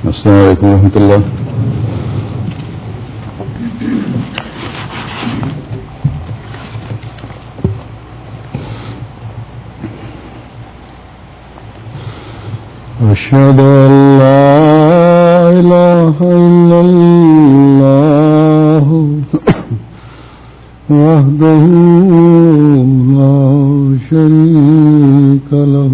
السلام علیکم ورحمۃ اللہ. أشهد أن لا إله إلا الله وحده لا شريك له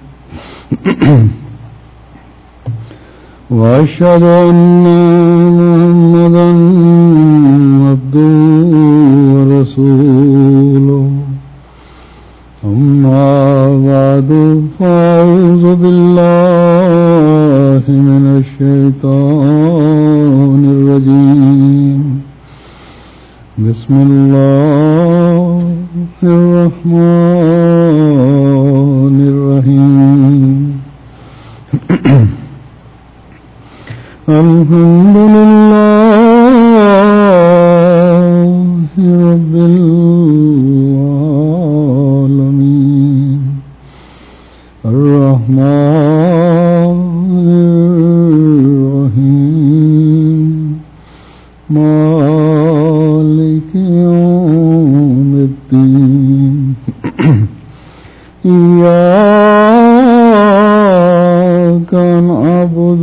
وأشهد أن محمدا عبده ورسوله. أما بعد فأعوذ بالله من الشيطان الرجيم. بسم الله الرحمن الرحيم. الحمد لله رب العالمين الرحمن الرحيم مالك يوم الدين. إياك نعبد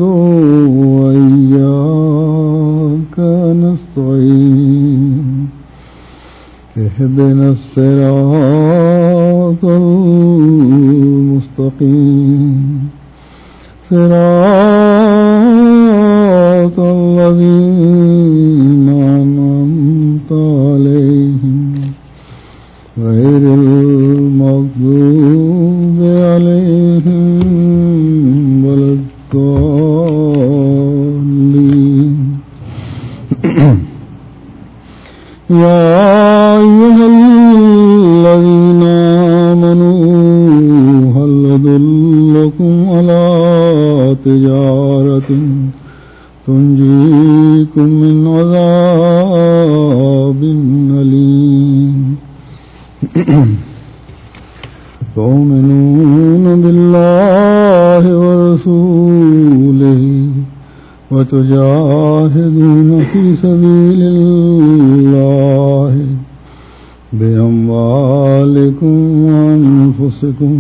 وإياك نستعين. اهدنا الصراط المستقيم صراط الذين أنعمت عليهم غير المغضوب عليهم ولا الضالين. يا أيها الذين آمنوا هل أدلكم على تجارة تنجيكم من عذاب أليم. تؤمنون بالله ورسوله وتجاهدون في سبيل الله بأموالكم وأنفسكم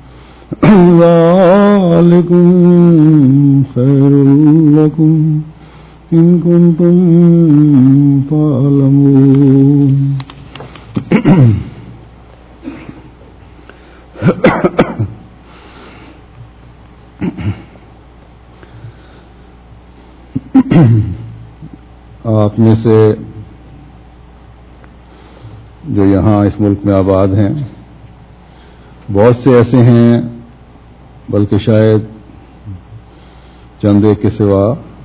ذلكم خير لكم إن كنتم تعلمون. آپ میں سے جو یہاں اس ملک میں آباد ہیں بہت سے ایسے ہیں، بلکہ شاید چند ایک کے سوا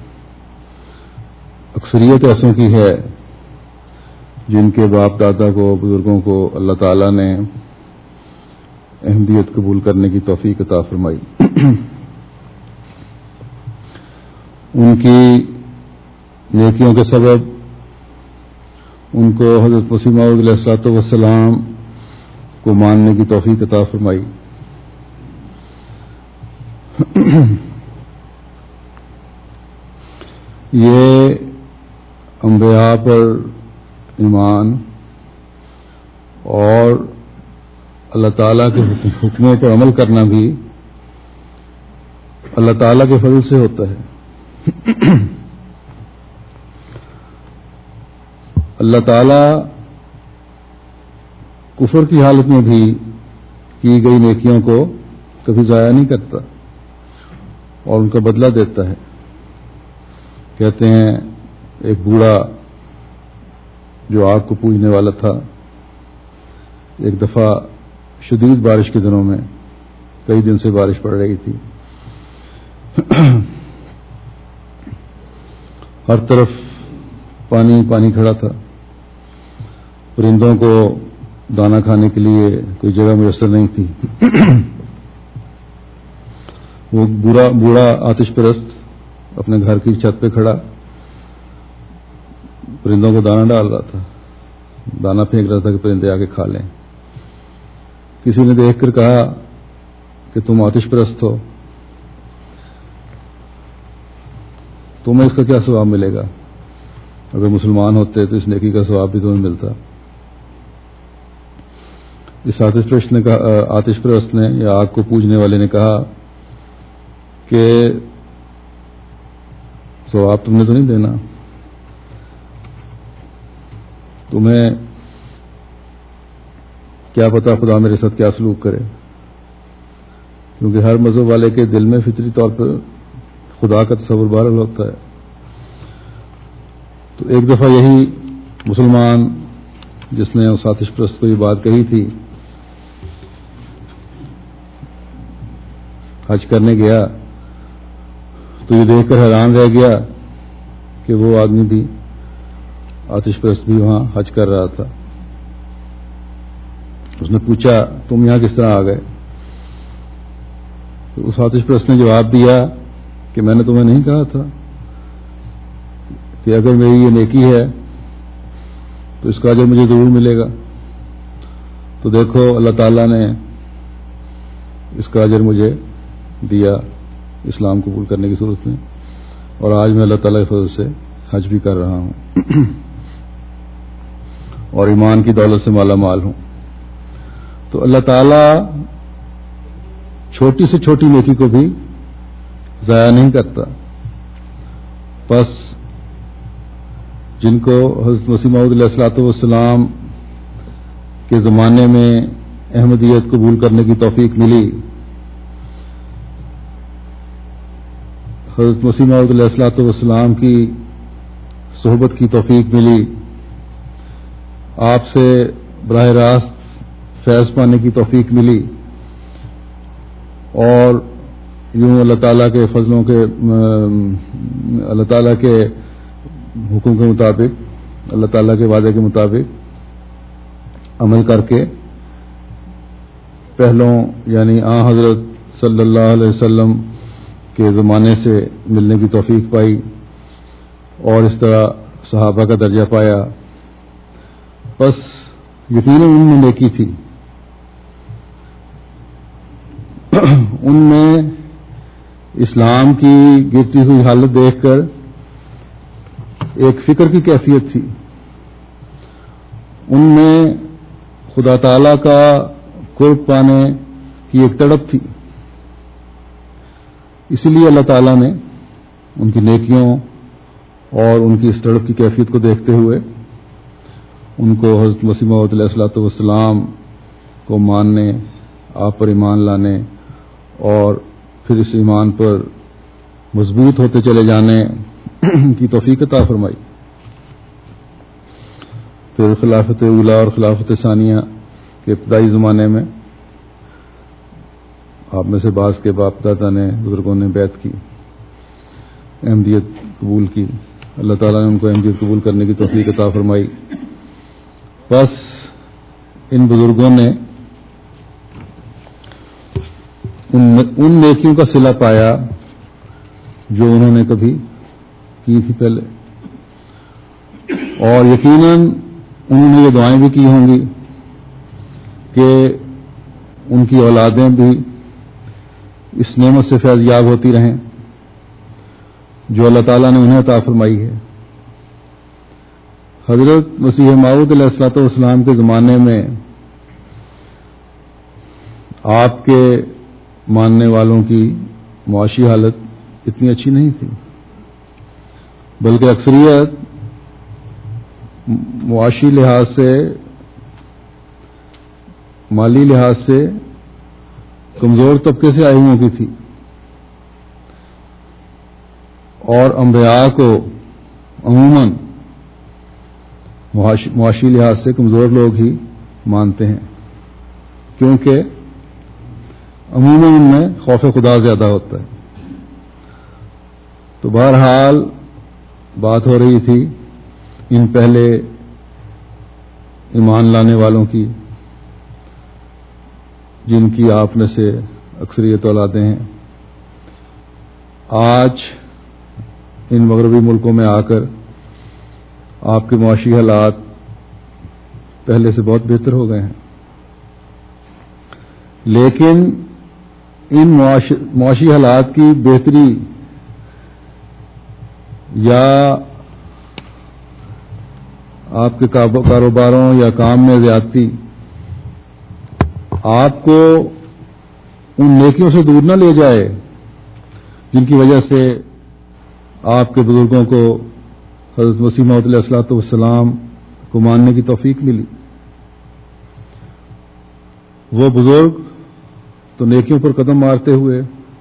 اکثریت ایسوں کی ہے جن کے باپ دادا کو، بزرگوں کو اللہ تعالیٰ نے احمدیت قبول کرنے کی توفیق عطا فرمائی. ان کی نیکیوں کے سبب ان کو حضرت مسیح موعود علیہ الصلوۃ والسلام کو ماننے کی توفیق عطا فرمائی. یہ انبیاء پر ایمان اور اللہ تعالیٰ کے حکموں پر عمل کرنا بھی اللہ تعالیٰ کے فضل سے ہوتا ہے. اللہ تعالیٰ کفر کی حالت میں بھی کی گئی نیکیوں کو کبھی ضائع نہیں کرتا اور ان کا بدلہ دیتا ہے. کہتے ہیں ایک بوڑھا جو آگ کو پوجنے والا تھا، ایک دفعہ شدید بارش کے دنوں میں، کئی دن سے بارش پڑ رہی تھی، ہر طرف پانی پانی کھڑا تھا، پرندوں کو دانہ کھانے کے لیے کوئی جگہ میسر نہیں تھی. وہ بوڑھا آتش پرست اپنے گھر کی چھت پہ کھڑا پرندوں کو دانہ ڈال رہا تھا، دانہ پھینک رہا تھا کہ پرندے آ کے کھا لیں. کسی نے دیکھ کر کہا کہ تم آتش پرست ہو. تمہیں اس کا کیا ثواب ملے گا؟ اگر مسلمان ہوتے تو اس نیکی کا ثواب بھی تمہیں ملتا. اس آتش پرست نے یا آگ کو پوجنے والے نے کہا کہ ثواب تم نے تو نہیں دینا، تمہیں کیا پتا خدا میرے ساتھ کیا سلوک کرے، کیونکہ ہر مذہب والے کے دل میں فطری طور پر خدا کا تصور بہرحال ہوتا ہے. تو ایک دفعہ یہی مسلمان جس نے اس آتش پرست کو یہ بات کہی تھی حج کرنے گیا تو یہ دیکھ کر حیران رہ گیا کہ وہ آدمی بھی آتش پرست بھی وہاں حج کر رہا تھا. اس نے پوچھا تم یہاں کس طرح آ گئے؟ تو اس آتش پرست نے جواب دیا کہ میں نے تمہیں نہیں کہا تھا کہ اگر میری یہ نیکی ہے تو اس کا اجر مجھے ضرور ملے گا. تو دیکھو اللہ تعالیٰ نے اس کا اجر مجھے دیا اسلام قبول کرنے کی صورت میں، اور آج میں اللہ تعالیٰ کے فضل سے حج بھی کر رہا ہوں اور ایمان کی دولت سے مالا مال ہوں. تو اللہ تعالیٰ چھوٹی سے چھوٹی نیکی کو بھی ضائع نہیں کرتا. بس جن کو حضرت مسیح موعود علیہ الصلوۃ والسلام کے زمانے میں احمدیت قبول کرنے کی توفیق ملی، حضرت مسیح موعود علیہ الصلوۃ والسلام کی صحبت کی توفیق ملی، آپ سے براہ راست فیض پانے کی توفیق ملی، اور یوں اللہ تعالیٰ کے فضلوں کے اللہ تعالیٰ کے حکم کے مطابق، اللہ تعالیٰ کے وعدے کے مطابق عمل کر کے پہلوں یعنی حضرت صلی اللہ علیہ وسلم کے زمانے سے ملنے کی توفیق پائی، اور اس طرح صحابہ کا درجہ پایا. بس یقیناً ان میں نیکی تھی، ان میں اسلام کی گرتی ہوئی حالت دیکھ کر ایک فکر کی کیفیت تھی، ان میں خدا تعالی کا قرب پانے کی ایک تڑپ تھی. اسی لیے اللہ تعالیٰ نے ان کی نیکیوں اور ان کی اس تڑپ کی کیفیت کو دیکھتے ہوئے ان کو حضرت مسیح موعود علیہ الصلوۃ والسلام کو ماننے، آپ پر ایمان لانے اور پھر اس ایمان پر مضبوط ہوتے چلے جانے کی توفیق عطا فرمائی. پھر خلافت اولیٰ اور خلافت ثانیہ کے ابتدائی زمانے میں آپ میں سے بعض کے باپ دادا نے، بزرگوں نے بیعت کی، احمدیت قبول کی. اللہ تعالیٰ نے ان کو احمدیت قبول کرنے کی توفیق عطا فرمائی. بس ان بزرگوں نے ان نیکیوں کا صلہ پایا جو انہوں نے کبھی کی تھی پہلے، اور یقیناً انہوں نے یہ دعائیں بھی کی ہوں گی کہ ان کی اولادیں بھی اس نعمت سے فیض یاب ہوتی رہیں جو اللہ تعالیٰ نے انہیں عطا فرمائی ہے. حضرت مسیح موعود علیہ الصلوۃ والسلام کے زمانے میں آپ کے ماننے والوں کی معاشی حالت اتنی اچھی نہیں تھی، بلکہ اکثریت معاشی لحاظ سے، مالی لحاظ سے کمزور طبقے سے آئے ہوئوں کی تھی، اور انبیاء کو عموماً معاشی لحاظ سے کمزور لوگ ہی مانتے ہیں، کیونکہ عموماً ان میں خوف خدا زیادہ ہوتا ہے. تو بہرحال بات ہو رہی تھی ان پہلے ایمان لانے والوں کی جن کی آپ میں سے اکثریت اولادیں ہیں. آج ان مغربی ملکوں میں آ کر آپ کے معاشی حالات پہلے سے بہت بہتر ہو گئے ہیں، لیکن ان معاشی حالات کی بہتری یا آپ کے کاروباروں یا کام میں زیادتی آپ کو ان نیکیوں سے دور نہ لے جائے جن کی وجہ سے آپ کے بزرگوں کو حضرت مسیح موعود علیہ الصلوۃ والسلام کو ماننے کی توفیق ملی. وہ بزرگ تو نیکیوں پر قدم مارتے ہوئے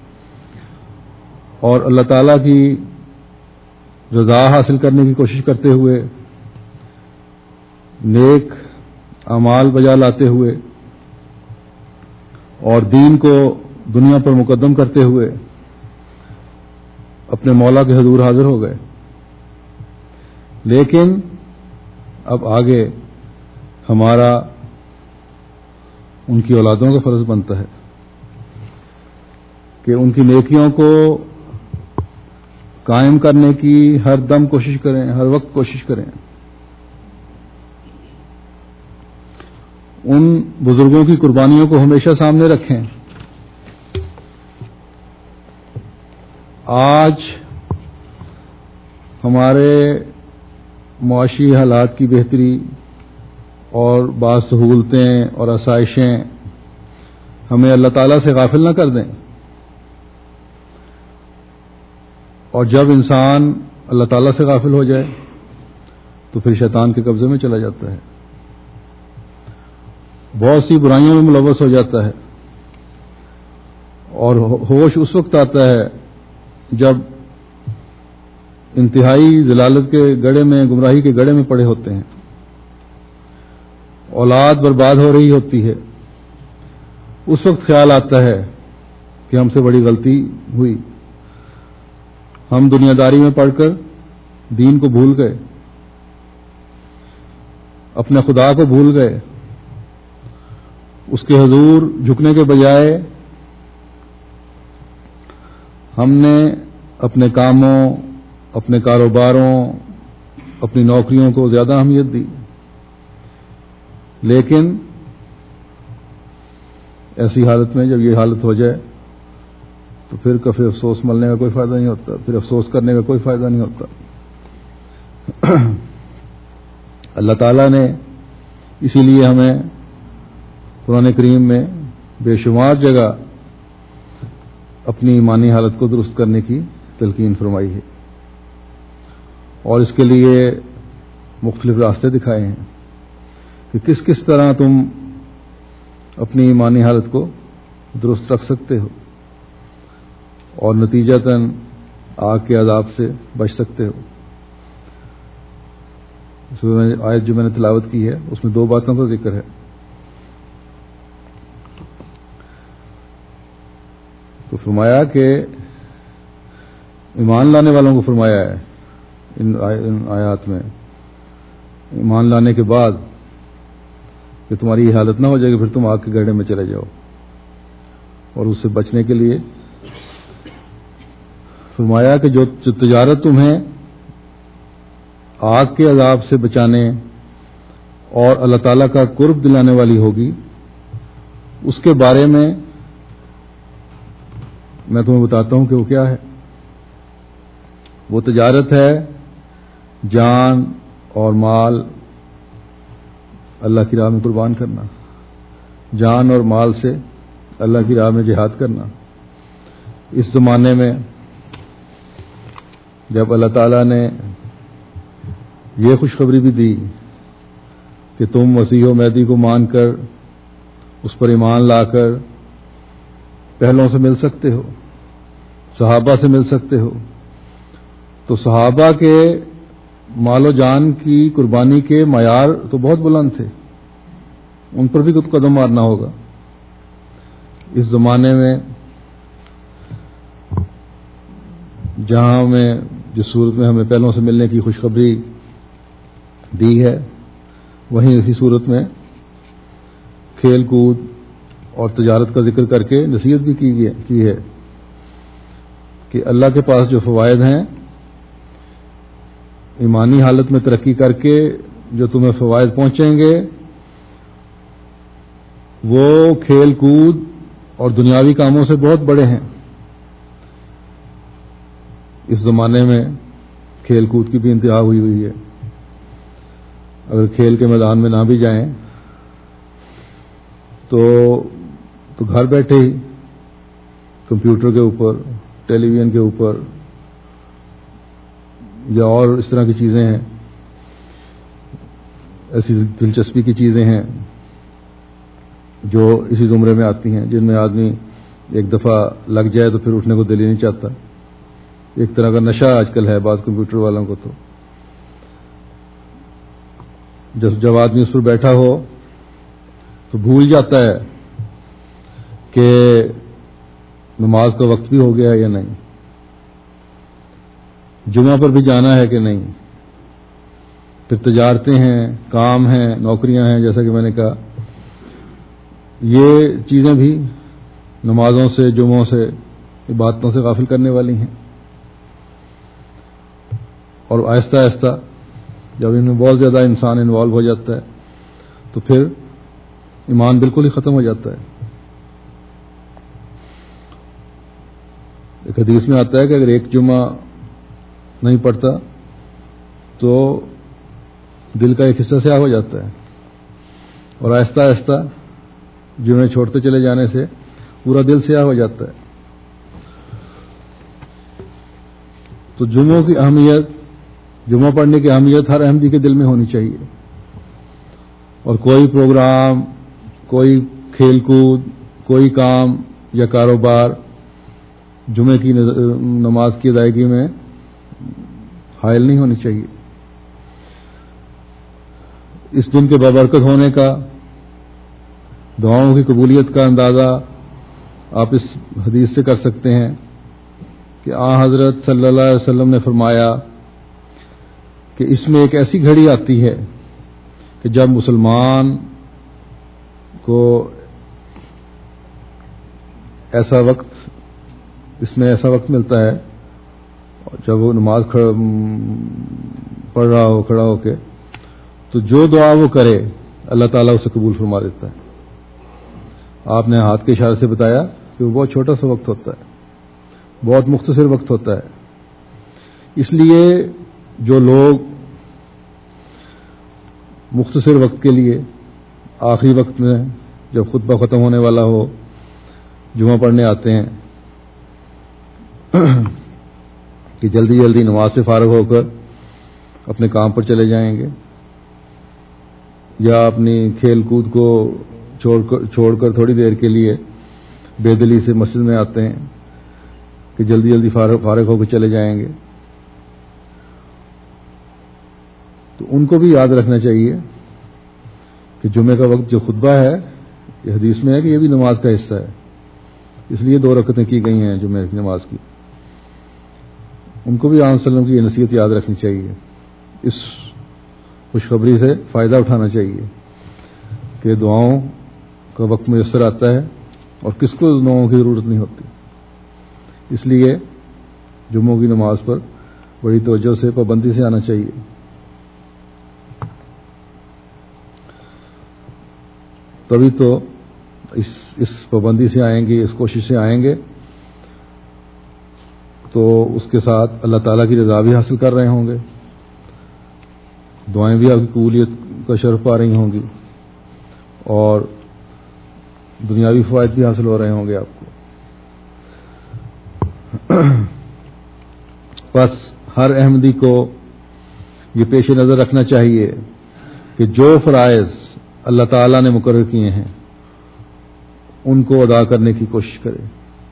اور اللہ تعالیٰ کی رضا حاصل کرنے کی کوشش کرتے ہوئے، نیک اعمال بجا لاتے ہوئے اور دین کو دنیا پر مقدم کرتے ہوئے اپنے مولا کے حضور حاضر ہو گئے. لیکن اب آگے ہمارا ان کی اولادوں کا فرض بنتا ہے کہ ان کی نیکیوں کو قائم کرنے کی ہر دم کوشش کریں، ہر وقت کوشش کریں. ان بزرگوں کی قربانیوں کو ہمیشہ سامنے رکھیں. آج ہمارے معاشی حالات کی بہتری اور بعض سہولتیں اور آسائشیں ہمیں اللہ تعالیٰ سے غافل نہ کر دیں، اور جب انسان اللہ تعالیٰ سے غافل ہو جائے تو پھر شیطان کے قبضے میں چلا جاتا ہے، بہت سی برائیوں میں ملوث ہو جاتا ہے، اور ہوش اس وقت آتا ہے جب انتہائی ضلالت کے گڑھے میں، گمراہی کے گڑھے میں پڑے ہوتے ہیں، اولاد برباد ہو رہی ہوتی ہے. اس وقت خیال آتا ہے کہ ہم سے بڑی غلطی ہوئی، ہم دنیا داری میں پڑھ کر دین کو بھول گئے، اپنے خدا کو بھول گئے. اس کے حضور جھکنے کے بجائے ہم نے اپنے کاموں، اپنے کاروباروں، اپنی نوکریوں کو زیادہ اہمیت دی. لیکن ایسی حالت میں جب یہ حالت ہو جائے تو پھر کبھی افسوس ملنے کا کوئی فائدہ نہیں ہوتا، پھر افسوس کرنے کا کوئی فائدہ نہیں ہوتا. اللہ تعالیٰ نے اسی لیے ہمیں قرآن کریم میں بے شمار جگہ اپنی ایمانی حالت کو درست کرنے کی تلقین فرمائی ہے، اور اس کے لیے مختلف راستے دکھائے ہیں کہ کس کس طرح تم اپنی ایمانی حالت کو درست رکھ سکتے ہو اور نتیجتاً آگ کے عذاب سے بچ سکتے ہو. آیت جو میں نے تلاوت کی ہے اس میں دو باتوں کا ذکر ہے. تو فرمایا کہ ایمان لانے والوں کو فرمایا ہے ان آیات میں، ایمان لانے کے بعد کہ تمہاری یہ حالت نہ ہو جائے کہ پھر تم آگ کے گڑھے میں چلے جاؤ، اور اس سے بچنے کے لیے فرمایا کہ جو تجارت تمہیں آگ کے عذاب سے بچانے اور اللہ تعالیٰ کا قرب دلانے والی ہوگی، اس کے بارے میں میں تمہیں بتاتا ہوں کہ وہ کیا ہے. وہ تجارت ہے جان اور مال اللہ کی راہ میں قربان کرنا، جان اور مال سے اللہ کی راہ میں جہاد کرنا. اس زمانے میں جب اللہ تعالیٰ نے یہ خوشخبری بھی دی کہ تم مسیح و مہدی کو مان کر اس پر ایمان لا کر پہلوں سے مل سکتے ہو، صحابہ سے مل سکتے ہو، تو صحابہ کے مال و جان کی قربانی کے معیار تو بہت بلند تھے، ان پر بھی کچھ قدم مارنا ہوگا. اس زمانے میں جہاں ہمیں جس صورت میں ہمیں پہلوں سے ملنے کی خوشخبری دی ہے، وہیں اسی صورت میں کھیل کود اور تجارت کا ذکر کر کے نصیحت بھی کی ہے کہ اللہ کے پاس جو فوائد ہیں، ایمانی حالت میں ترقی کر کے جو تمہیں فوائد پہنچیں گے، وہ کھیل کود اور دنیاوی کاموں سے بہت بڑے ہیں. اس زمانے میں کھیل کود کی بھی انتہا ہوئی ہے. اگر کھیل کے میدان میں نہ بھی جائیں تو گھر بیٹھے ہی کمپیوٹر کے اوپر، ٹیلی ویژن کے اوپر یا اور اس طرح کی چیزیں ہیں، ایسی دلچسپی کی چیزیں ہیں جو اسی زمرے میں آتی ہیں، جن میں آدمی ایک دفعہ لگ جائے تو پھر اٹھنے کو دل ہی نہیں چاہتا. ایک طرح کا نشہ آج کل ہے بعض کمپیوٹر والوں کو. تو جب آدمی اس پر بیٹھا ہو تو بھول جاتا ہے کہ نماز کا وقت بھی ہو گیا ہے یا نہیں، جمعہ پر بھی جانا ہے کہ نہیں. پھر تجارتیں ہیں، کام ہیں، نوکریاں ہیں، جیسا کہ میں نے کہا، یہ چیزیں بھی نمازوں سے، جمعوں سے، عبادتوں سے غافل کرنے والی ہیں. اور آہستہ آہستہ جب ان میں بہت زیادہ انسان انوالو ہو جاتا ہے تو پھر ایمان بالکل ہی ختم ہو جاتا ہے. ایک حدیث میں آتا ہے کہ اگر ایک جمعہ نہیں پڑتا تو دل کا ایک حصہ سیاہ ہو جاتا ہے، اور آہستہ آہستہ جمعے چھوڑتے چلے جانے سے پورا دل سیاہ ہو جاتا ہے. تو جمعوں کی اہمیت، جمعہ پڑھنے کی اہمیت ہر احمدی کے دل میں ہونی چاہیے. اور کوئی پروگرام، کوئی کھیل کود، کوئی کام یا کاروبار جمعے کی نماز کی ادائیگی میں حائل نہیں ہونی چاہیے. اس دن کے بابرکت ہونے کا، دعاؤں کی قبولیت کا اندازہ آپ اس حدیث سے کر سکتے ہیں کہ حضرت صلی اللہ علیہ وسلم نے فرمایا کہ اس میں ایک ایسی گھڑی آتی ہے کہ جب مسلمان کو ایسا وقت، اس میں ایسا وقت ملتا ہے جب وہ نماز پڑھ رہا ہو کھڑا ہو کے، تو جو دعا وہ کرے اللہ تعالیٰ اسے قبول فرما دیتا ہے. آپ نے ہاتھ کے اشارے سے بتایا کہ وہ بہت چھوٹا سا وقت ہوتا ہے، بہت مختصر وقت ہوتا ہے. اس لیے جو لوگ مختصر وقت کے لیے آخری وقت میں جب خطبہ ختم ہونے والا ہو جمعہ پڑھنے آتے ہیں کہ جلدی جلدی نماز سے فارغ ہو کر اپنے کام پر چلے جائیں گے، یا اپنی کھیل کود کو چھوڑ کر تھوڑی دیر کے لیے بے دلی سے مسجد میں آتے ہیں کہ جلدی جلدی فارغ ہو کے چلے جائیں گے، تو ان کو بھی یاد رکھنا چاہیے کہ جمعے کا وقت جو خطبہ ہے، یہ حدیث میں ہے کہ یہ بھی نماز کا حصہ ہے. اس لیے 2 رکعتیں کی گئی ہیں جمعے کی نماز کی. ان کو بھی علیہ وسلم کی یہ نصیحت یاد رکھنی چاہیے، اس خوشخبری سے فائدہ اٹھانا چاہیے کہ دعاؤں کا وقت میسر آتا ہے اور کس کو دعاؤں کی ضرورت نہیں ہوتی. اس لیے جمعوں کی نماز پر بڑی توجہ سے، پابندی سے آنا چاہیے. تبھی تو اس پابندی سے آئیں گے، اس کوشش سے آئیں گے تو اس کے ساتھ اللہ تعالیٰ کی رضا بھی حاصل کر رہے ہوں گے، دعائیں بھی آپ کی قبولیت کا شرف پا رہی ہوں گی، اور دنیاوی فوائد بھی حاصل ہو رہے ہوں گے آپ کو. بس ہر احمدی کو یہ پیش نظر رکھنا چاہیے کہ جو فرائض اللہ تعالیٰ نے مقرر کیے ہیں ان کو ادا کرنے کی کوشش کرے.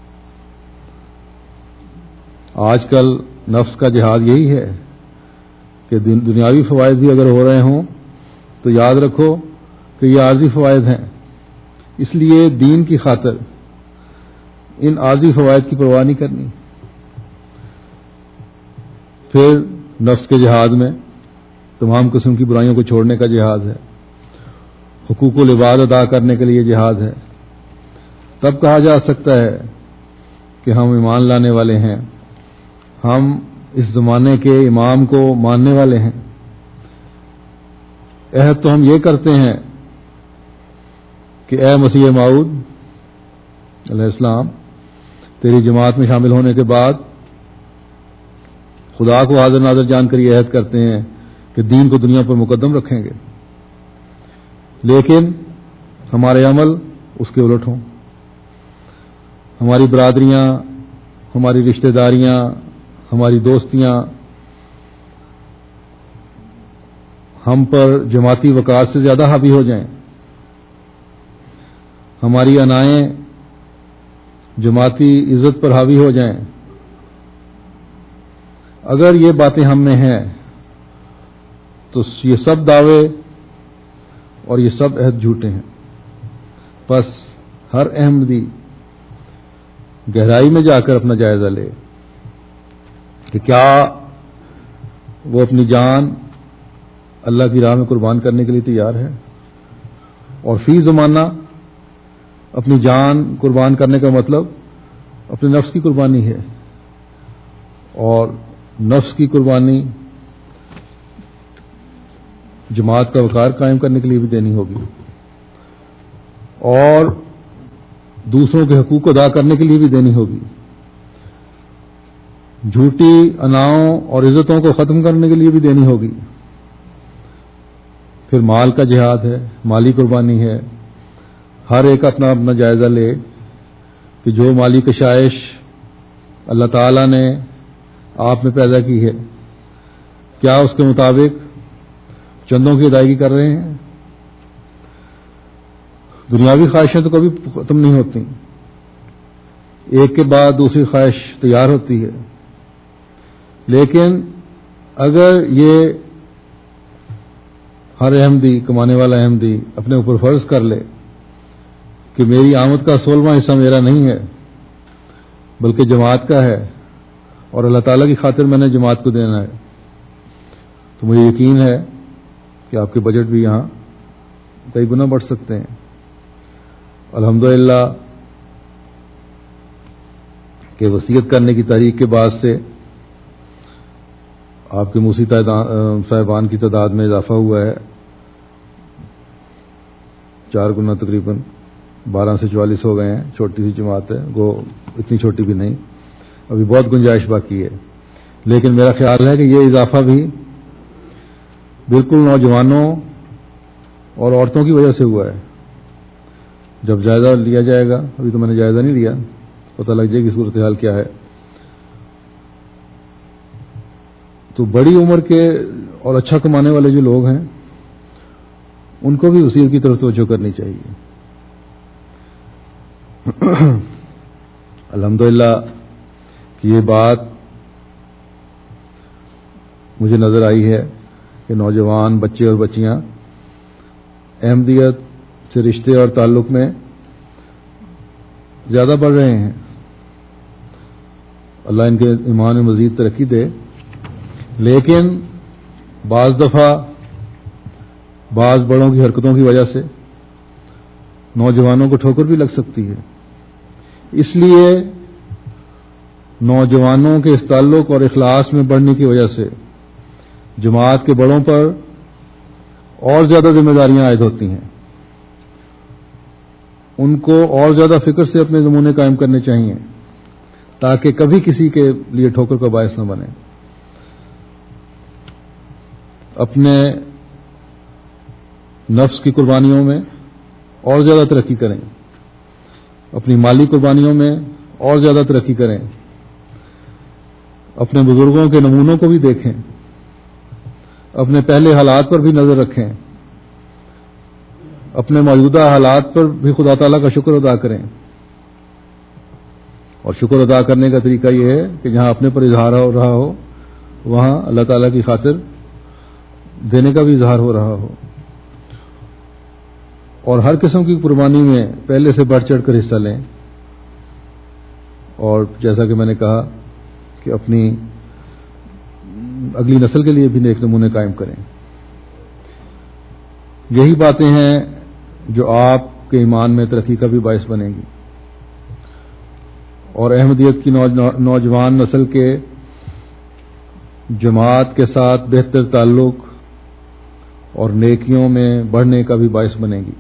آج کل نفس کا جہاد یہی ہے کہ دنیاوی فوائد بھی اگر ہو رہے ہوں تو یاد رکھو کہ یہ عارضی فوائد ہیں، اس لیے دین کی خاطر ان عارضی فوائد کی پرواہ نہیں کرنی. پھر نفس کے جہاد میں تمام قسم کی برائیوں کو چھوڑنے کا جہاد ہے، حقوق العباد ادا کرنے کے لیے جہاد ہے. تب کہا جا سکتا ہے کہ ہم ایمان لانے والے ہیں، ہم اس زمانے کے امام کو ماننے والے ہیں. عہد تو ہم یہ کرتے ہیں کہ اے مسیح موعود علیہ السلام، تیری جماعت میں شامل ہونے کے بعد خدا کو حاضر ناظر جان کر یہ عہد کرتے ہیں کہ دین کو دنیا پر مقدم رکھیں گے، لیکن ہمارے عمل اس کے الٹ ہوں. ہماری برادریاں، ہماری رشتہ داریاں، ہماری دوستیاں ہم پر جماعتی وقار سے زیادہ حاوی ہو جائیں، ہماری انائیں جماعتی عزت پر حاوی ہو جائیں. اگر یہ باتیں ہم میں ہیں تو یہ سب دعوے اور یہ سب عہد جھوٹے ہیں. بس ہر احمدی گہرائی میں جا کر اپنا جائزہ لے کہ کیا وہ اپنی جان اللہ کی راہ میں قربان کرنے کے لیے تیار ہے. اور فی زمانہ اپنی جان قربان کرنے کا مطلب اپنے نفس کی قربانی ہے، اور نفس کی قربانی جماعت کا وقار قائم کرنے کے لیے بھی دینی ہوگی، اور دوسروں کے حقوق ادا کرنے کے لیے بھی دینی ہوگی. جھوٹی اناؤں اور عزتوں کو ختم کرنے کے لیے بھی دینی ہوگی. پھر مال کا جہاد ہے، مالی قربانی ہے. ہر ایک اپنا اپنا جائزہ لے کہ جو مالی کشائش اللہ تعالیٰ نے آپ میں پیدا کی ہے، کیا اس کے مطابق چندوں کی ادائیگی کر رہے ہیں؟ دنیاوی خواہشیں تو کبھی ختم نہیں ہوتی، ایک کے بعد دوسری خواہش تیار ہوتی ہے. لیکن اگر یہ ہر احمدی، کمانے والا احمدی اپنے اوپر فرض کر لے کہ میری آمد کا 16واں حصہ میرا نہیں ہے بلکہ جماعت کا ہے، اور اللہ تعالیٰ کی خاطر میں نے جماعت کو دینا ہے، تو مجھے یقین ہے کہ آپ کے بجٹ بھی یہاں کئی گنا بڑھ سکتے ہیں. الحمدللہ کہ وصیت کرنے کی تاریخ کے بعد سے آپ کے موسی صاحبان کی تعداد میں اضافہ ہوا ہے، 4 گنا، تقریباً 12 سے 44 ہو گئے ہیں. چھوٹی سی جماعت ہے، گو اتنی چھوٹی بھی نہیں، ابھی بہت گنجائش باقی ہے. لیکن میرا خیال ہے کہ یہ اضافہ بھی بالکل نوجوانوں اور عورتوں کی وجہ سے ہوا ہے. جب جائزہ لیا جائے گا، ابھی تو میں نے جائزہ نہیں لیا، پتہ لگ جائے گی صورتحال کیا ہے، تو بڑی عمر کے اور اچھا کمانے والے جو لوگ ہیں ان کو بھی وصیت کی طرف توجہ کرنی چاہیے. الحمدللہ کہ یہ بات مجھے نظر آئی ہے کہ نوجوان بچے اور بچیاں احمدیت سے رشتے اور تعلق میں زیادہ بڑھ رہے ہیں. اللہ ان کے ایمان میں مزید ترقی دے. لیکن بعض دفعہ بعض بڑوں کی حرکتوں کی وجہ سے نوجوانوں کو ٹھوکر بھی لگ سکتی ہے. اس لیے نوجوانوں کے اس تعلق اور اخلاص میں بڑھنے کی وجہ سے جماعت کے بڑوں پر اور زیادہ ذمہ داریاں عائد ہوتی ہیں. ان کو اور زیادہ فکر سے اپنے نمونے قائم کرنے چاہیے تاکہ کبھی کسی کے لیے ٹھوکر کا باعث نہ بنے. اپنے نفس کی قربانیوں میں اور زیادہ ترقی کریں، اپنی مالی قربانیوں میں اور زیادہ ترقی کریں، اپنے بزرگوں کے نمونوں کو بھی دیکھیں، اپنے پہلے حالات پر بھی نظر رکھیں، اپنے موجودہ حالات پر بھی خدا تعالیٰ کا شکر ادا کریں. اور شکر ادا کرنے کا طریقہ یہ ہے کہ جہاں اپنے پر اظہار ہو رہا ہو وہاں اللہ تعالیٰ کی خاطر دینے کا بھی اظہار ہو رہا ہو، اور ہر قسم کی قربانی میں پہلے سے بڑھ چڑھ کر حصہ لیں. اور جیسا کہ میں نے کہا کہ اپنی اگلی نسل کے لیے بھی نیک نمونے قائم کریں. یہی باتیں ہیں جو آپ کے ایمان میں ترقی کا بھی باعث بنے گی، اور احمدیت کی نوجوان نسل کے جماعت کے ساتھ بہتر تعلق اور نیکیوں میں بڑھنے کا بھی باعث بنے گی.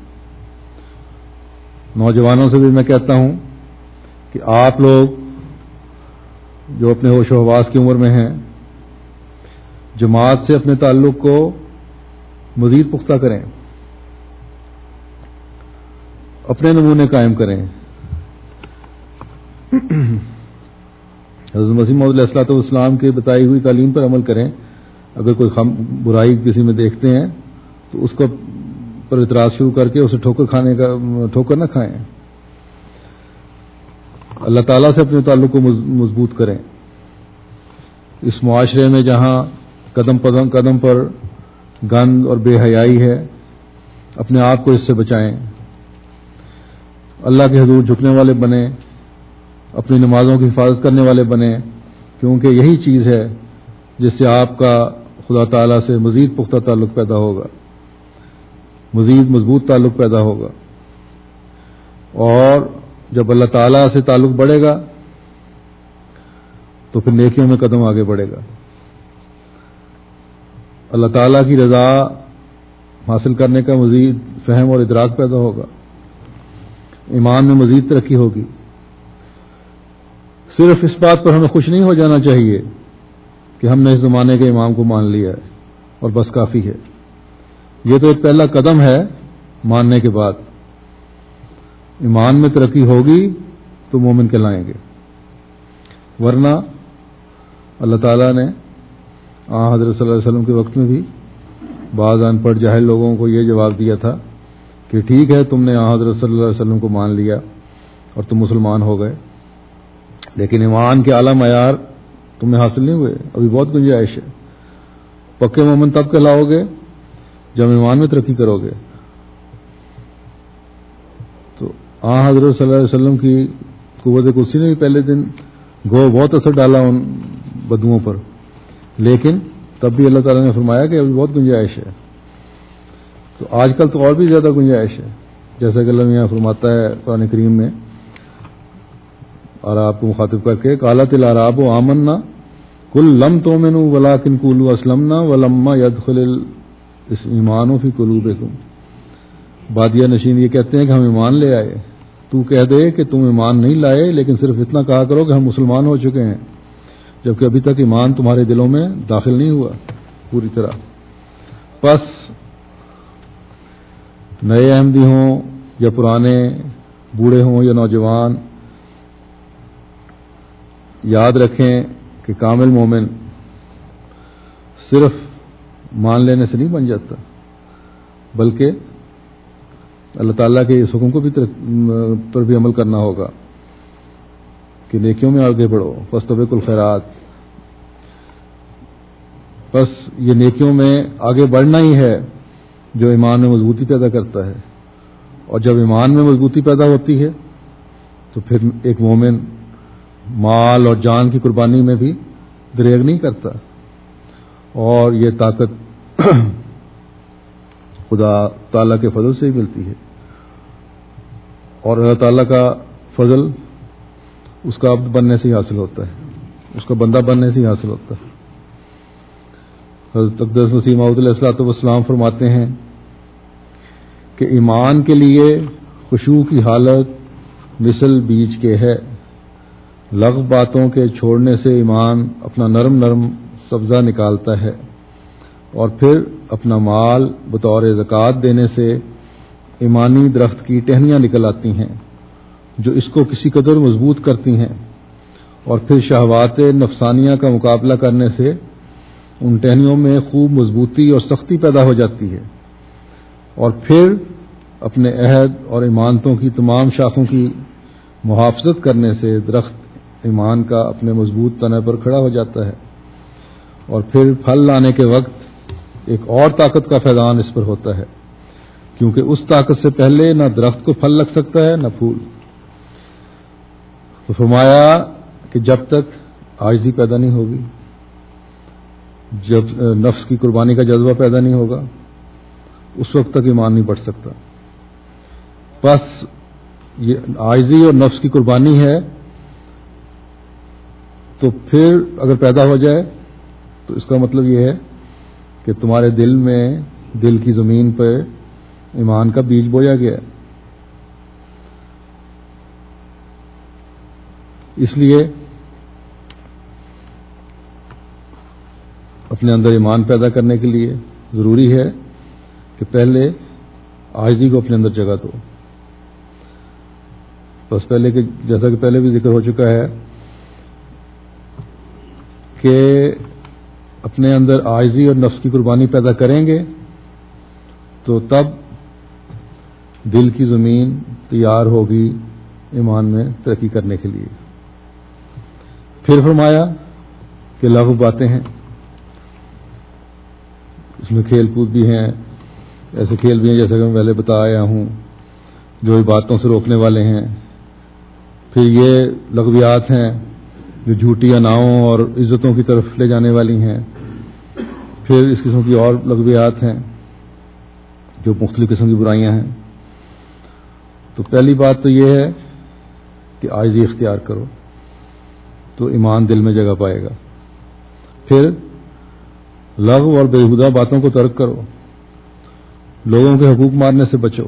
نوجوانوں سے بھی میں کہتا ہوں کہ آپ لوگ جو اپنے ہوش و حواس کی عمر میں ہیں جماعت سے اپنے تعلق کو مزید پختہ کریں، اپنے نمونے قائم کریں، حضرت مسیح موعود علیہ الصلوۃ والسلام کی بتائی ہوئی تعلیم پر عمل کریں۔ اگر کوئی برائی کسی میں دیکھتے ہیں تو اس کو پر اعتراض شروع کر کے اسے ٹھوکر نہ کھائیں۔ اللہ تعالیٰ سے اپنے تعلق کو مضبوط کریں۔ اس معاشرے میں جہاں قدم پر گند اور بے حیائی ہے، اپنے آپ کو اس سے بچائیں، اللہ کے حضور جھکنے والے بنیں، اپنی نمازوں کی حفاظت کرنے والے بنیں، کیونکہ یہی چیز ہے جس سے آپ کا خدا تعالیٰ سے مزید پختہ تعلق پیدا ہوگا، مزید مضبوط تعلق پیدا ہوگا، اور جب اللہ تعالیٰ سے تعلق بڑھے گا تو پھر نیکیوں میں قدم آگے بڑھے گا، اللہ تعالیٰ کی رضا حاصل کرنے کا مزید فہم اور ادراک پیدا ہوگا، ایمان میں مزید ترقی ہوگی۔ صرف اس بات پر ہمیں خوش نہیں ہو جانا چاہیے کہ ہم نے اس زمانے کے امام کو مان لیا ہے اور بس کافی ہے۔ یہ تو ایک پہلا قدم ہے ماننے کے بعد۔ ایمان میں ترقی ہوگی تو مومن کہلائیں گے، ورنہ اللہ تعالیٰ نے حضرت صلی اللہ علیہ وسلم کے وقت میں بھی بعض ان پڑھ جاہل لوگوں کو یہ جواب دیا تھا کہ ٹھیک ہے تم نے حضرت صلی اللہ علیہ وسلم کو مان لیا اور تم مسلمان ہو گئے، لیکن ایمان کے اعلیٰ معیار تمہیں حاصل نہیں ہوئے، ابھی بہت گنجائش ہے۔ پکے مومن تب کہلاؤ گے جب ایمان میں ترقی کرو گے۔ تو حضرت صلی اللہ علیہ وسلم کی قوت قدسی نے بھی پہلے دن بہت اثر ڈالا ان بدوؤں پر، لیکن تب بھی اللہ تعالیٰ نے فرمایا کہ ابھی بہت گنجائش ہے۔ تو آج کل تو اور بھی زیادہ گنجائش ہے، جیسا کہ اللہ یہاں فرماتا ہے قرآن کریم میں، اور آپ کو مخاطب کر کے قالت الاعراب آمنا قل لم تؤمنوا ولکن قولوا اسلمنا ولما يدخل الایمان فی قلوبکم۔ بادیہ نشین یہ کہتے ہیں کہ ہم ایمان لے آئے، تو کہہ دے کہ تم ایمان نہیں لائے، لیکن صرف اتنا کہا کرو کہ ہم مسلمان ہو چکے ہیں، جبکہ ابھی تک ایمان تمہارے دلوں میں داخل نہیں ہوا پوری طرح۔ بس نئے احمدی ہوں یا پرانے، بوڑھے ہوں یا نوجوان، یاد رکھیں کہ کامل مومن صرف مان لینے سے نہیں بن جاتا، بلکہ اللہ تعالیٰ کے اس حکم کو بھی پر بھی عمل کرنا ہوگا کہ نیکیوں میں آگے بڑھو، فاستبقوا الخیرات۔ بس یہ نیکیوں میں آگے بڑھنا ہی ہے جو ایمان میں مضبوطی پیدا کرتا ہے، اور جب ایمان میں مضبوطی پیدا ہوتی ہے تو پھر ایک مومن مال اور جان کی قربانی میں بھی دریغ نہیں کرتا، اور یہ طاقت خدا تعالیٰ کے فضل سے ہی ملتی ہے، اور اللہ تعالیٰ کا فضل اس کا عبد بننے سے ہی حاصل ہوتا ہے، اس کا بندہ بننے سے ہی حاصل ہوتا ہے۔ حضرت اقدس مسیح موعود علیہ الصلوۃ والسلام فرماتے ہیں کہ ایمان کے لیے خشوع کی حالت مثل بیج کے ہے، لغو باتوں کے چھوڑنے سے ایمان اپنا نرم نرم سبزہ نکالتا ہے، اور پھر اپنا مال بطور زکوٰۃ دینے سے ایمانی درخت کی ٹہنیاں نکل آتی ہیں جو اس کو کسی قدر مضبوط کرتی ہیں، اور پھر شہوات نفسانیہ کا مقابلہ کرنے سے ان ٹہنیوں میں خوب مضبوطی اور سختی پیدا ہو جاتی ہے، اور پھر اپنے عہد اور ایمانتوں کی تمام شاخوں کی محافظت کرنے سے درخت ایمان کا اپنے مضبوط تنے پر کھڑا ہو جاتا ہے، اور پھر پھل لانے کے وقت ایک اور طاقت کا فیضان اس پر ہوتا ہے، کیونکہ اس طاقت سے پہلے نہ درخت کو پھل لگ سکتا ہے نہ پھول۔ تو فرمایا کہ جب تک عاجزی پیدا نہیں ہوگی، جب نفس کی قربانی کا جذبہ پیدا نہیں ہوگا، اس وقت تک ایمان نہیں بڑھ سکتا۔ بس یہ عاجزی اور نفس کی قربانی ہے، تو پھر اگر پیدا ہو جائے تو اس کا مطلب یہ ہے کہ تمہارے دل میں، دل کی زمین پہ ایمان کا بیج بویا گیا ہے۔ اس لیے اپنے اندر ایمان پیدا کرنے کے لیے ضروری ہے کہ پہلے عاجزی کو اپنے اندر جگہ دو. بس پہلے کہ جیسا کہ پہلے بھی ذکر ہو چکا ہے کہ اپنے اندر عاجزی اور نفس کی قربانی پیدا کریں گے تو تب دل کی زمین تیار ہوگی ایمان میں ترقی کرنے کے لیے. پھر فرمایا کہ لغو باتیں ہیں، اس میں کھیل کود بھی ہیں، ایسے کھیل بھی ہیں جیسے کہ میں پہلے بتا آیا ہوں جو باتوں سے روکنے والے ہیں. پھر یہ لغویات ہیں جو جھوٹی اناؤں اور عزتوں کی طرف لے جانے والی ہیں. پھر اس قسم کی اور لغویات ہیں جو مختلف قسم کی برائیاں ہیں. تو پہلی بات تو یہ ہے کہ عاجزی اختیار کرو تو ایمان دل میں جگہ پائے گا. پھر لغو اور بےہودہ باتوں کو ترک کرو، لوگوں کے حقوق مارنے سے بچو.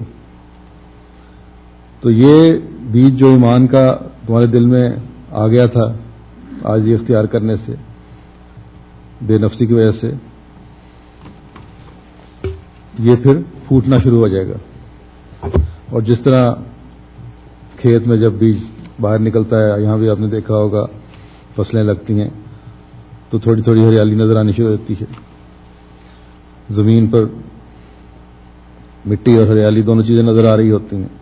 تو یہ بیج جو ایمان کا تمہارے دل میں آ گیا تھا عاجزی اختیار کرنے سے، بے نفسی کی وجہ سے، یہ پھر پھوٹنا شروع ہو جائے گا. اور جس طرح کھیت میں جب بیج باہر نکلتا ہے، یہاں بھی آپ نے دیکھا ہوگا فصلیں لگتی ہیں تو تھوڑی تھوڑی ہریالی نظر آنی شروع ہوتی ہے. زمین پر مٹی اور ہریالی دونوں چیزیں نظر آ رہی ہوتی ہیں.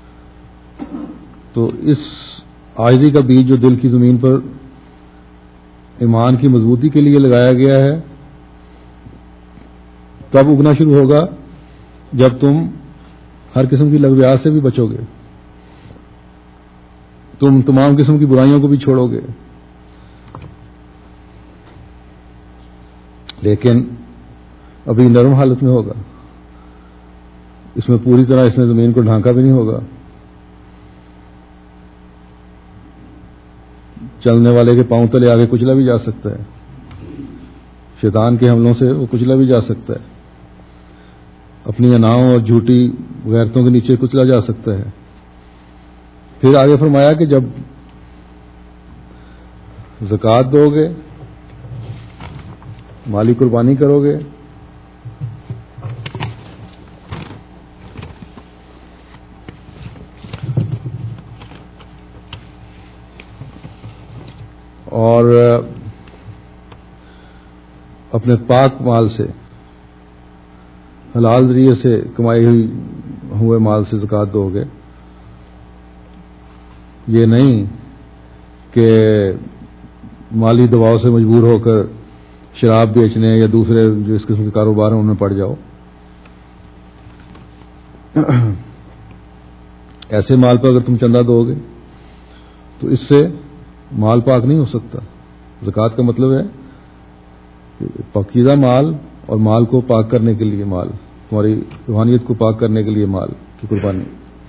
تو اس عاجزی کا بیج جو دل کی زمین پر ایمان کی مضبوطی کے لیے لگایا گیا ہے تب اگنا شروع ہوگا جب تم ہر قسم کی لغویات سے بھی بچو گے، تم تمام قسم کی برائیوں کو بھی چھوڑو گے. لیکن ابھی نرم حالت میں ہوگا، اس میں پوری طرح اس نے زمین کو ڈھانکا بھی نہیں ہوگا. چلنے والے کے پاؤں تلے آگے کچلا بھی جا سکتا ہے، شیطان کے حملوں سے وہ کچلا بھی جا سکتا ہے، اپنی اناؤں اور جھوٹی غیرتوں کے نیچے کچلا جا سکتا ہے. پھر آگے فرمایا کہ جب زکوٰۃ دو گے، مالی قربانی کرو گے، اور اپنے پاک مال سے، حلال ذریعے سے کمائی ہوئے مال سے زکوٰۃ دو گے. یہ نہیں کہ مالی دباؤ سے مجبور ہو کر شراب بیچنے یا دوسرے جو اس قسم کے کاروبار ہیں ان میں پڑ جاؤ. ایسے مال پر اگر تم چندہ دو گے تو اس سے مال پاک نہیں ہو سکتا. زکوٰۃ کا مطلب ہے کہ پاکیزہ مال اور مال کو پاک کرنے کے لیے، مال تمہاری روحانیت کو پاک کرنے کے لیے مال کی قربانی.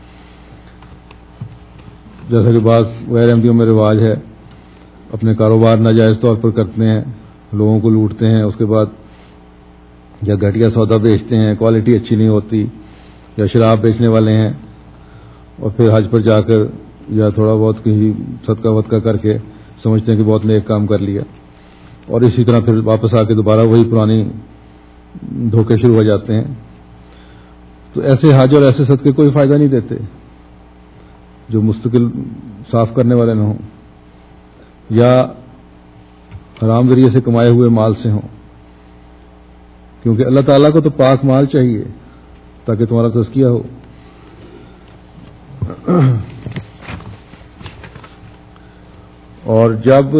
جیسا کہ بعض غیر احمدیوں میں رواج ہے، اپنے کاروبار ناجائز طور پر کرتے ہیں، لوگوں کو لوٹتے ہیں، اس کے بعد یا گھٹیا سودا بیچتے ہیں، کوالٹی اچھی نہیں ہوتی، یا شراب بیچنے والے ہیں، اور پھر حج پر جا کر یا تھوڑا بہت کہیں صدقہ ودقہ کر کے سمجھتے ہیں کہ بہت نیک کام کر لیا، اور اسی طرح پھر واپس آ کے دوبارہ وہی پرانی دھوکے شروع ہو جاتے ہیں. تو ایسے حج اور ایسے صدقے کوئی فائدہ نہیں دیتے جو مستقل صاف کرنے والے نہ ہوں یا حرام ذریعے سے کمائے ہوئے مال سے ہوں، کیونکہ اللہ تعالیٰ کو تو پاک مال چاہیے تاکہ تمہارا تزکیہ ہو. اور جب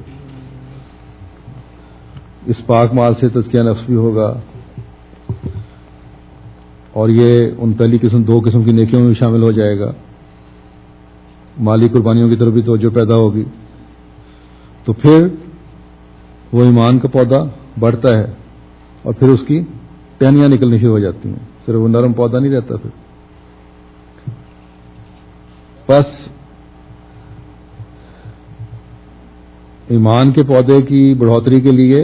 اس پاک مال سے تزکیہ نفس بھی ہوگا اور یہ ان پہلی قسم دو قسم کی نیکیوں میں بھی شامل ہو جائے گا، مالی قربانیوں کی طرف بھی توجہ پیدا ہوگی، تو پھر وہ ایمان کا پودا بڑھتا ہے اور پھر اس کی ٹہنیاں نکلنی شروع ہو جاتی ہیں، صرف وہ نرم پودا نہیں رہتا. پھر بس ایمان کے پودے کی بڑھوتری کے لیے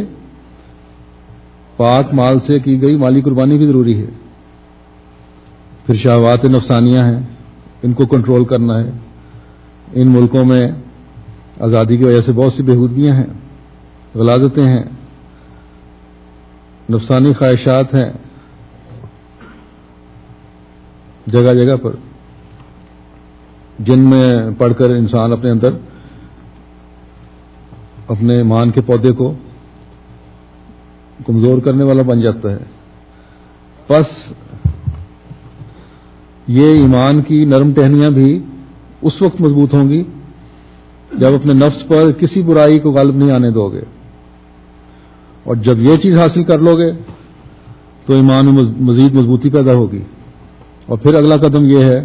پاک مال سے کی گئی مالی قربانی بھی ضروری ہے. پھر شہوات نفسانیہ ہیں، ان کو کنٹرول کرنا ہے. ان ملکوں میں آزادی کی وجہ سے بہت سی بےہودگیاں ہیں، غلاظتیں ہیں، نفسانی خواہشات ہیں جگہ جگہ پر، جن میں پڑھ کر انسان اپنے اندر اپنے ایمان کے پودے کو کمزور کرنے والا بن جاتا ہے. پس یہ ایمان کی نرم ٹہنیاں بھی اس وقت مضبوط ہوں گی جب اپنے نفس پر کسی برائی کو غالب نہیں آنے دو گے، اور جب یہ چیز حاصل کر لو گے تو ایمان میں مزید مضبوطی پیدا ہوگی. اور پھر اگلا قدم یہ ہے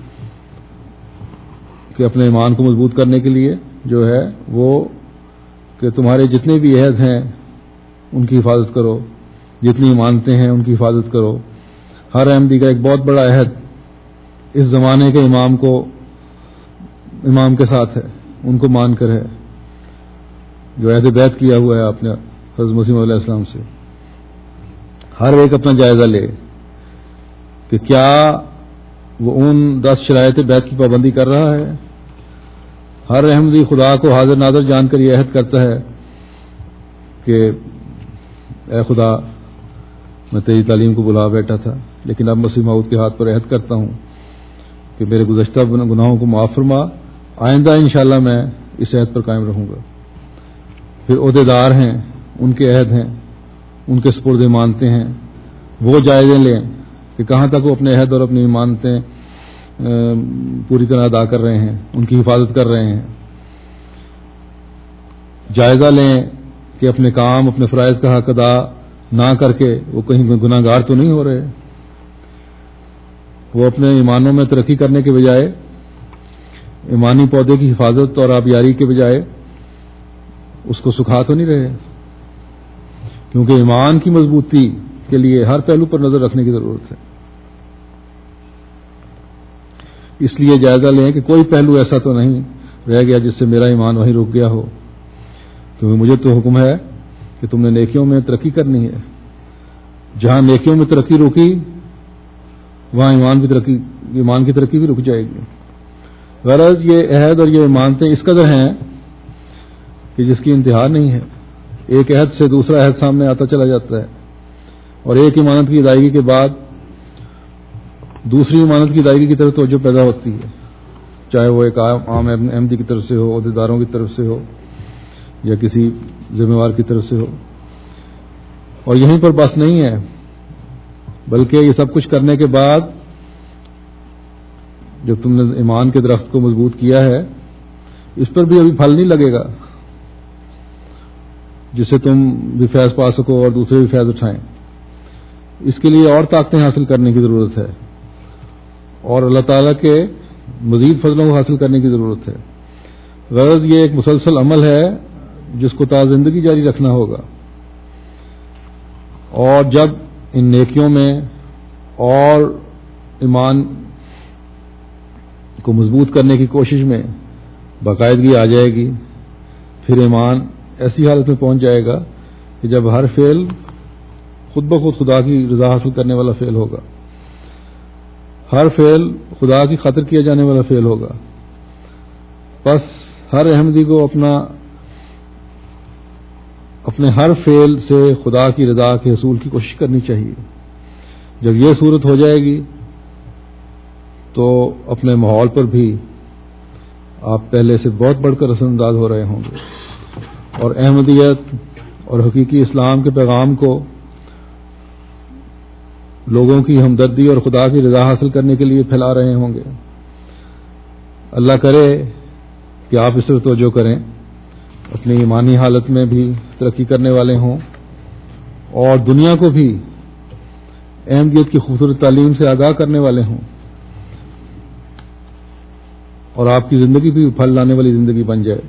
کہ اپنے ایمان کو مضبوط کرنے کے لیے جو ہے وہ کہ تمہارے جتنے بھی عہد ہیں ان کی حفاظت کرو، جتنی امانتیں ہیں ان کی حفاظت کرو. ہر احمدی کا ایک بہت بڑا عہد اس زمانے کے امام کے ساتھ ہے، ان کو مان کر ہے، جو عہد بیعت کیا ہوا ہے آپ نے حضرت مسیح علیہ السلام سے. ہر ایک اپنا جائزہ لے کہ کیا وہ ان 10 شرائط بیعت کی پابندی کر رہا ہے. ہر احمدی خدا کو حاضر ناظر جان کر یہ عہد کرتا ہے کہ اے خدا میں تیری تعلیم کو بلا بیٹھا تھا، لیکن اب مسیح موعود کے ہاتھ پر عہد کرتا ہوں کہ میرے گزشتہ گناہوں کو معاف فرما، آئندہ انشاءاللہ میں اس عہد پر قائم رہوں گا. پھر عہدیدار ہیں، ان کے عہد ہیں، ان کے سپرد مانتے ہیں، وہ جائزے لیں کہ کہاں تک وہ اپنے عہد اور اپنی مانتے پوری طرح ادا کر رہے ہیں، ان کی حفاظت کر رہے ہیں. جائزہ لیں کہ اپنے کام، اپنے فرائض کا حق ادا نہ کر کے وہ کہیں گناہ گار تو نہیں ہو رہے. وہ اپنے ایمانوں میں ترقی کرنے کے بجائے، ایمانی پودے کی حفاظت اور آبیاری کے بجائے اس کو سکھا تو نہیں رہے. کیونکہ ایمان کی مضبوطی کے لیے ہر پہلو پر نظر رکھنے کی ضرورت ہے. اس لیے جائزہ لیں کہ کوئی پہلو ایسا تو نہیں رہ گیا جس سے میرا ایمان وہیں رک گیا ہو، کیونکہ مجھے تو حکم ہے کہ تم نے نیکیوں میں ترقی کرنی ہے. جہاں نیکیوں میں ترقی روکی وہاں ایمان کی ترقی بھی رک جائے گی. غرض یہ عہد اور یہ ایمانتیں اس قدر ہیں کہ جس کی انتہا نہیں ہے. ایک عہد سے دوسرا عہد سامنے آتا چلا جاتا ہے، اور ایک ایمانت کی ادائیگی کے بعد دوسری ایمانت کی ادائیگی کی طرف توجہ پیدا ہوتی ہے، چاہے وہ ایک عام احمدی کی طرف سے ہو، عہدیداروں کی طرف سے ہو، یا کسی ذمہ وار کی طرف سے ہو. اور یہیں پر بس نہیں ہے، بلکہ یہ سب کچھ کرنے کے بعد جب تم نے ایمان کے درخت کو مضبوط کیا ہے، اس پر بھی ابھی پھل نہیں لگے گا جسے تم بھی فیض پا سکو اور دوسرے بھی فیض اٹھائیں. اس کے لیے اور طاقتیں حاصل کرنے کی ضرورت ہے، اور اللہ تعالیٰ کے مزید فضلوں کو حاصل کرنے کی ضرورت ہے. غرض یہ ایک مسلسل عمل ہے جس کو تا زندگی جاری رکھنا ہوگا. اور جب ان نیکیوں میں اور ایمان کو مضبوط کرنے کی کوشش میں باقاعدگی آ جائے گی، پھر ایمان ایسی حالت میں پہنچ جائے گا کہ جب ہر فعل خود بخود خدا کی رضا حاصل کرنے والا فعل ہوگا، ہر فعل خدا کی خاطر کیا جانے والا فعل ہوگا. بس ہر احمدی کو اپنے ہر فعل سے خدا کی رضا کے حصول کی کوشش کرنی چاہیے. جب یہ صورت ہو جائے گی تو اپنے ماحول پر بھی آپ پہلے سے بہت بڑھ کر اثر انداز ہو رہے ہوں گے، اور احمدیت اور حقیقی اسلام کے پیغام کو لوگوں کی ہمدردی اور خدا کی رضا حاصل کرنے کے لیے پھیلا رہے ہوں گے. اللہ کرے کہ آپ اس طرف توجہ کریں، اپنی ایمانی حالت میں بھی ترقی کرنے والے ہوں، اور دنیا کو بھی احمدیت کی خوبصورت تعلیم سے آگاہ کرنے والے ہوں، اور آپ کی زندگی بھی پھل لانے والی زندگی بن جائے.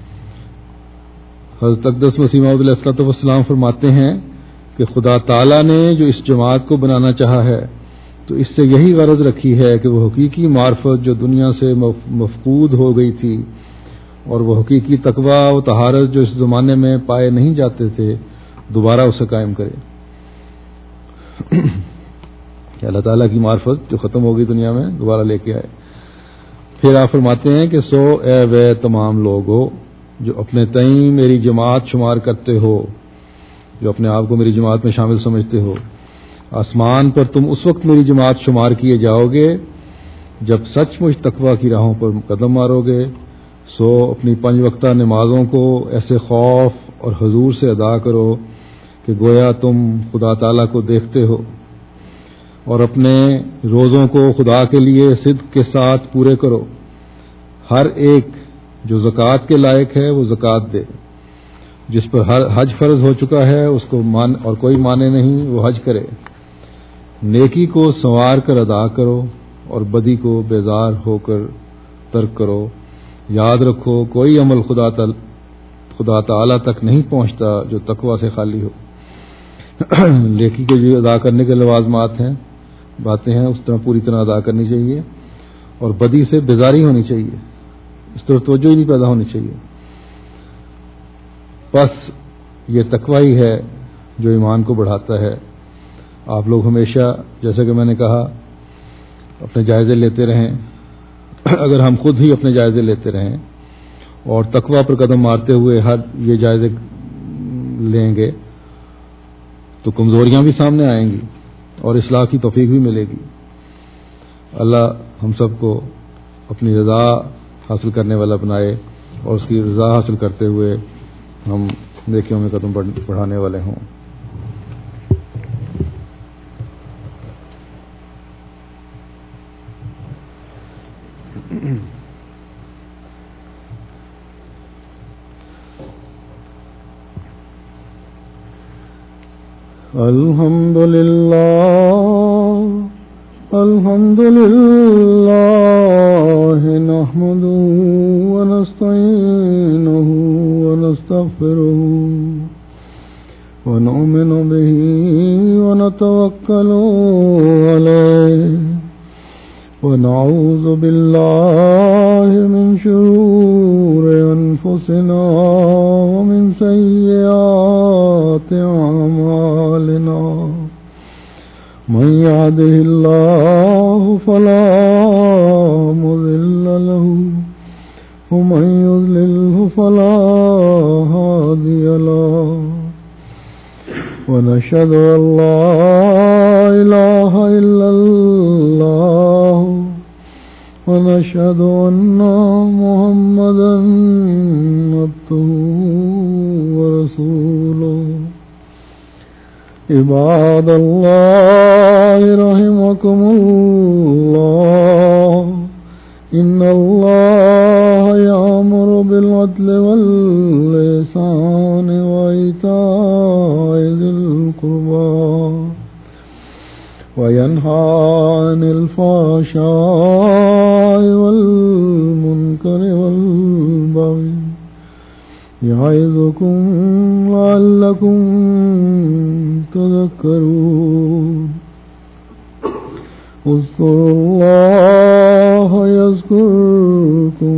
حضرت اقدس مسیح موعود علیہ الصلوۃ والسلام فرماتے ہیں کہ خدا تعالیٰ نے جو اس جماعت کو بنانا چاہا ہے تو اس سے یہی غرض رکھی ہے کہ وہ حقیقی معرفت جو دنیا سے مفقود ہو گئی تھی، اور وہ حقیقی تقویٰ و طہارت جو اس زمانے میں پائے نہیں جاتے تھے، دوبارہ اسے قائم کرے. کہ اللہ تعالیٰ کی معرفت جو ختم ہو گئی دنیا میں دوبارہ لے کے آئے. پھر آپ فرماتے ہیں کہ سو اے وہ تمام لوگو جو اپنے تئیں میری جماعت شمار کرتے ہو، جو اپنے آپ کو میری جماعت میں شامل سمجھتے ہو، آسمان پر تم اس وقت میری جماعت شمار کیے جاؤ گے جب سچ مچ تقویٰ کی راہوں پر قدم مارو گے. سو اپنی 5 وقتہ نمازوں کو ایسے خوف اور حضور سے ادا کرو کہ گویا تم خدا تعالیٰ کو دیکھتے ہو، اور اپنے روزوں کو خدا کے لیے صدق کے ساتھ پورے کرو. ہر ایک جو زکوٰۃ کے لائق ہے وہ زکوٰۃ دے. جس پر حج فرض ہو چکا ہے اس کو اور کوئی مانے نہیں وہ حج کرے. نیکی کو سنوار کر ادا کرو اور بدی کو بیزار ہو کر ترک کرو. یاد رکھو کوئی عمل خدا تعالی تک نہیں پہنچتا جو تقوی سے خالی ہو. نیکی کے جو ادا کرنے کے لوازمات ہیں، باتیں ہیں، اس طرح پوری طرح ادا کرنی چاہیے، اور بدی سے بیزاری ہونی چاہیے، اس طرح توجہ ہی نہیں پیدا ہونی چاہیے. بس یہ تقوی ہی ہے جو ایمان کو بڑھاتا ہے. آپ لوگ ہمیشہ، جیسا کہ میں نے کہا، اپنے جائزے لیتے رہیں. اگر ہم خود ہی اپنے جائزے لیتے رہیں اور تقوی پر قدم مارتے ہوئے ہر یہ جائزے لیں گے تو کمزوریاں بھی سامنے آئیں گی اور اصلاح کی توفیق بھی ملے گی. اللہ ہم سب کو اپنی رضا حاصل کرنے والا بنائے اور اس کی رضا حاصل کرتے ہوئے ہم نیکیوں میں قدم بڑھانے والے ہوں. الحمد للہ نحمده ونستعینه ونستغفره ونؤمن به ونتوکل علیہ ونعوذ باللہ من شرور انفسنا ومن سیئات اعمالنا. من يهده الله فلا مضل له ومن يضلله فلا هادي له. ونشهد أن لا إله إلا الله ونشهد أن محمدا عبده ورسوله. عباد الله رحمكم الله إن الله يأمر بالعدل والإحسان وإيتاء ذي القربى وينهى عن الفحشاء والمنكر والبغي يعظكم لعلكم تذكرون. اذكروا الله يذكركم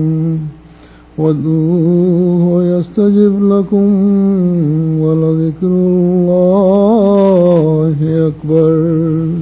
وادعوه يستجب لكم ولذكر الله أكبر.